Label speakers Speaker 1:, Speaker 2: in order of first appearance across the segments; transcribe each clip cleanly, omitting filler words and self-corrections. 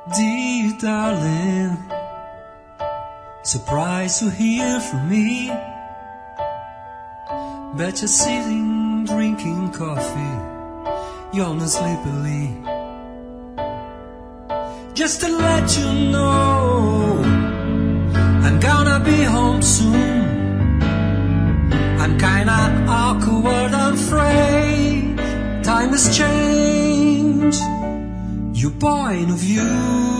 Speaker 1: Dear darling, surprised to hear from me. Bet you're sitting drinking coffee, yawning sleepily. Just to let you know, I'm gonna be home soon. I'm kinda awkward, I'm afraid. Time has changed your point of view.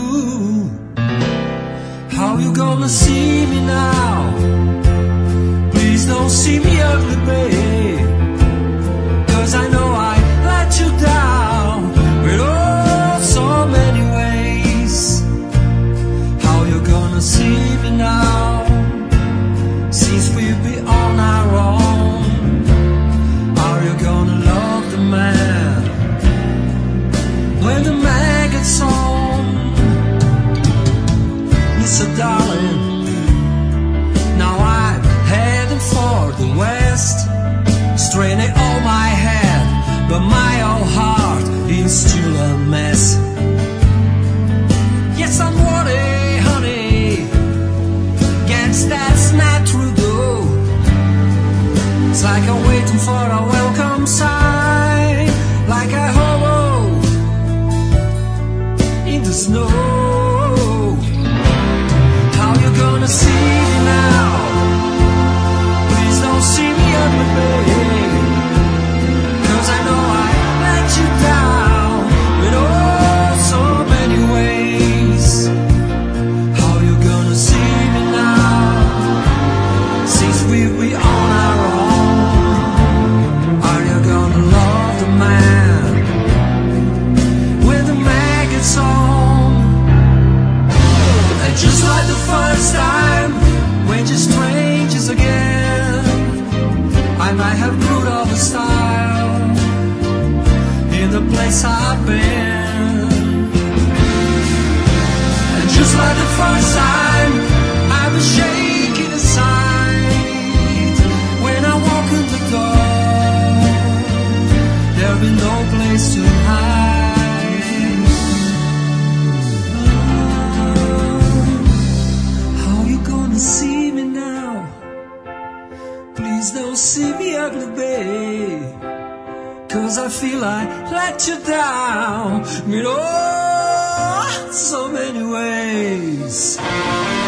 Speaker 1: How you gonna see me now? Please don't see me ugly, babe, 'cause I know I let you down with oh so many ways. How you gonna see me now, since we'll be on our own? Are you gonna love the man when the man gets home? Mr. Darling, now I'm heading for the west, straining all my head, but my old heart is still a mess. Yes, I'm worried, honey, guess that's not true though. It's like I'm waiting for a welcome sign, like a hobo in the snow. How you gonna see me now? Please don't see me ugly, babe, 'cause I know I let you down in oh so many ways. How you gonna see me now, since we'll be on our own? Are you gonna love the man when the man gets home? And just like the first time, when you're strangers again, I might have grew up a style in the place I've been. And just like the first time, I was shaking aside when I walk in the door. There'll be no place to hide. How you gonna see me now? Please don't see me ugly, babe, 'cause I feel I let you down in oh so many ways.